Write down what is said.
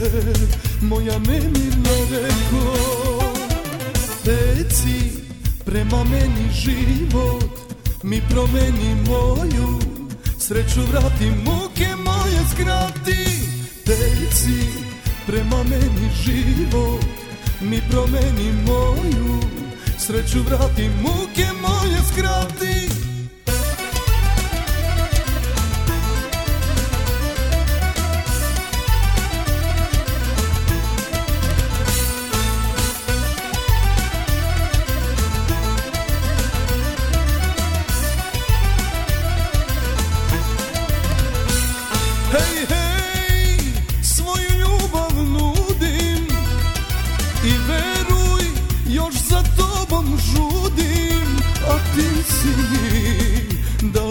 moja nemirna reko. Reci prema meni život, mi promeni moju sreću, vrati muke moje skrati. Reci prema meni život, mi promeni moju sreću, vrati muke moje skrati. Hej, hej, svoju ljubav nudim i veruj, još za tobom žudim, a ti si